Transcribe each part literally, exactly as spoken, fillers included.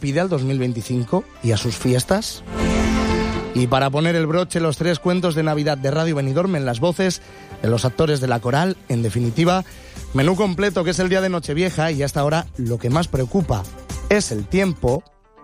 despide al dos mil veinticinco y a sus fiestas. Y para poner el broche, los tres cuentos de Navidad de Radio Benidorm en las voces de los actores de la coral. En definitiva, menú completo, que es el día de Nochevieja, y hasta ahora lo que más preocupa es el tiempo,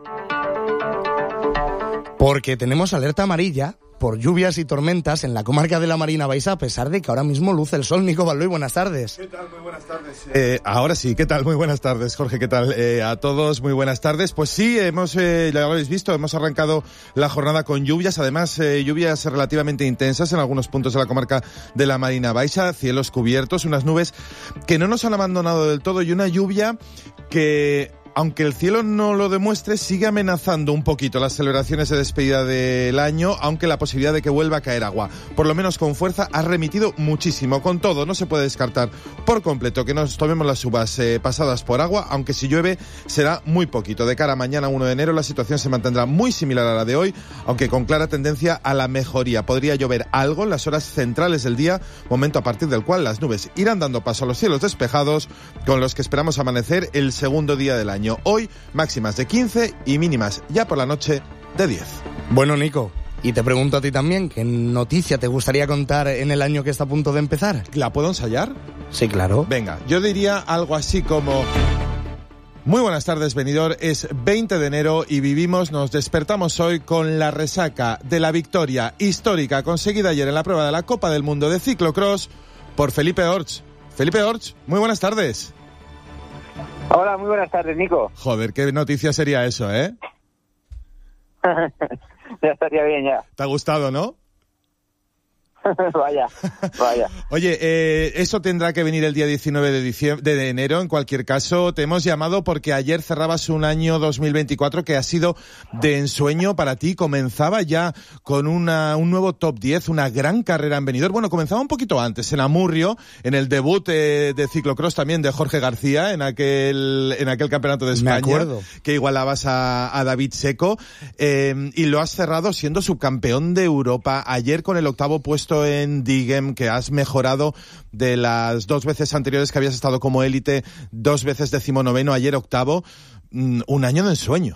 porque tenemos alerta amarilla por lluvias y tormentas en la comarca de la Marina Baixa, a pesar de que ahora mismo luce el sol. Nico Baldoy, buenas tardes. ¿Qué tal? Muy buenas tardes. Eh, ahora sí, ¿qué tal? Muy buenas tardes, Jorge, ¿qué tal? Eh, a todos, muy buenas tardes. Pues sí, hemos, eh, ya lo habéis visto, hemos arrancado la jornada con lluvias, además eh, lluvias relativamente intensas en algunos puntos de la comarca de la Marina Baixa, cielos cubiertos, unas nubes que no nos han abandonado del todo y una lluvia que, aunque el cielo no lo demuestre, sigue amenazando un poquito las celebraciones de despedida del año, aunque la posibilidad de que vuelva a caer agua, por lo menos con fuerza, ha remitido muchísimo. Con todo, no se puede descartar por completo que nos tomemos las uvas eh, pasadas por agua, aunque si llueve será muy poquito. De cara a mañana uno de enero la situación se mantendrá muy similar a la de hoy, aunque con clara tendencia a la mejoría. Podría llover algo en las horas centrales del día, momento a partir del cual las nubes irán dando paso a los cielos despejados, con los que esperamos amanecer el segundo día del año. Hoy máximas de quince y mínimas ya por la noche de diez. Bueno, Nico, y te pregunto a ti también, ¿qué noticia te gustaría contar en el año que está a punto de empezar? ¿La puedo ensayar? Sí, claro. Venga, yo diría algo así como: muy buenas tardes, Benidorm, es veinte de enero y vivimos, nos despertamos hoy con la resaca de la victoria histórica conseguida ayer en la prueba de la Copa del Mundo de Ciclocross por Felipe Orts. Felipe Orts, muy buenas tardes. Hola, muy buenas tardes, Nico. Joder, qué noticia sería eso, ¿eh? Ya estaría bien, ya. ¿Te ha gustado, no? Vaya, vaya. Oye, eh, eso tendrá que venir el día diecinueve de, diciembre, de enero. En cualquier caso, te hemos llamado porque ayer cerrabas un año dos mil veinticuatro que ha sido de ensueño para ti. Comenzaba ya con una, un nuevo top diez, una gran carrera en Benidorm. Bueno, comenzaba un poquito antes, en Amurrio, en el debut eh, de ciclocross también de Jorge García, en aquel, en aquel campeonato de España. Me acuerdo. Que igualabas a, a David Seco. Eh, y lo has cerrado siendo subcampeón de Europa. Ayer con el octavo puesto en Digem, que has mejorado de las dos veces anteriores que habías estado como élite, dos veces decimonoveno, ayer octavo. Mm, un año de ensueño.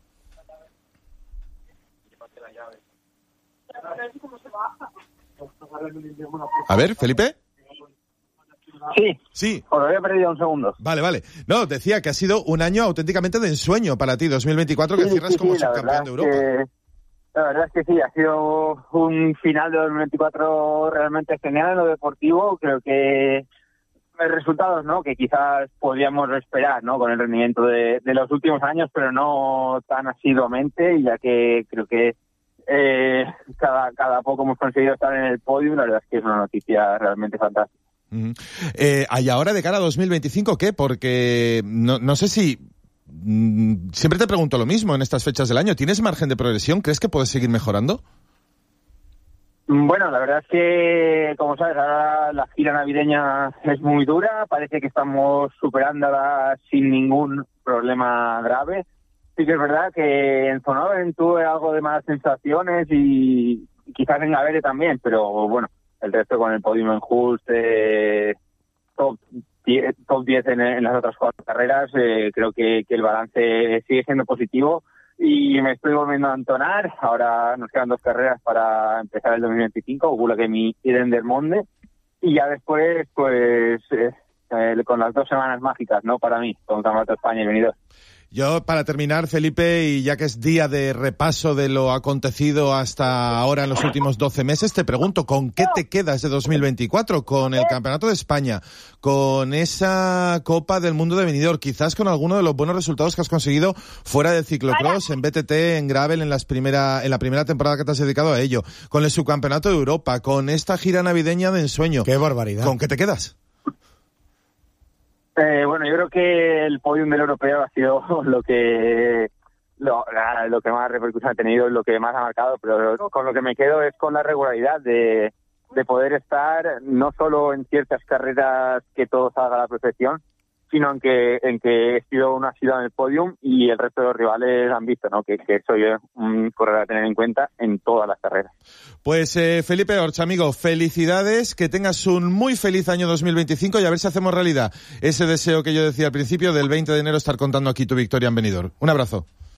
A ver, Felipe. Sí. Sí. Os lo había perdido un segundo. Vale, vale. No, decía que ha sido un año auténticamente de ensueño para ti, dos mil veinticuatro, que Sí, cierras sí, como sí, la subcampeón de Europa. Que, la verdad es que sí, ha sido un final de dos mil veinticuatro realmente genial en lo deportivo. Creo que resultados, ¿no?, que quizás podíamos esperar, ¿no?, con el rendimiento de, de los últimos años, pero no tan asiduamente, ya que creo que eh, cada, cada poco hemos conseguido estar en el podio. La verdad es que es una noticia realmente fantástica. Uh-huh. Eh, y ahora de cara a dos mil veinticinco, ¿qué? Porque no, no sé si... Mm, siempre te pregunto lo mismo en estas fechas del año. ¿Tienes margen de progresión? ¿Crees que puedes seguir mejorando? Bueno, la verdad es que, como sabes, ahora la gira navideña es muy dura. Parece que estamos superándola sin ningún problema grave. Sí que es verdad que en Zonoven tuve algo de malas sensaciones y quizás en Gavere también, pero bueno, el resto con el podium en Just, eh, top diez, top diez en, en las otras cuatro carreras, eh, creo que, que el balance sigue siendo positivo y me estoy volviendo a entonar. Ahora nos quedan dos carreras para empezar el dos mil veinticinco, Gulagemi y Dendermonde, y ya después, pues, eh, eh, con las dos semanas mágicas, ¿no?, para mí, con Campeonato de España y Benidorm. Yo, para terminar, Felipe, y ya que es día de repaso de lo acontecido hasta ahora en los últimos doce meses, te pregunto, ¿con qué te quedas de dos mil veinticuatro? ¿Con el Campeonato de España? ¿Con esa Copa del Mundo de Benidorm? Quizás con alguno de los buenos resultados que has conseguido fuera del ciclocross, en B T T, en Gravel, en, las primera, en la primera temporada que te has dedicado a ello. Con el Subcampeonato de Europa, con esta gira navideña de ensueño. ¡Qué barbaridad! ¿Con qué te quedas? Eh, bueno, yo creo que el podium del europeo ha sido lo que lo, lo que más repercusión ha tenido, lo que más ha marcado, pero con lo que me quedo es con la regularidad de, de poder estar no solo en ciertas carreras que todo salga a la perfección, sino en que en que he sido una ciudad en el podium y el resto de los rivales han visto, ¿no?, que, que soy un corredor a tener en cuenta en todas las carreras. Pues eh, Felipe Orts, amigo, felicidades, que tengas un muy feliz año dos mil veinticinco y a ver si hacemos realidad ese deseo que yo decía al principio del veinte de enero estar contando aquí tu victoria en Benidorm. Un abrazo.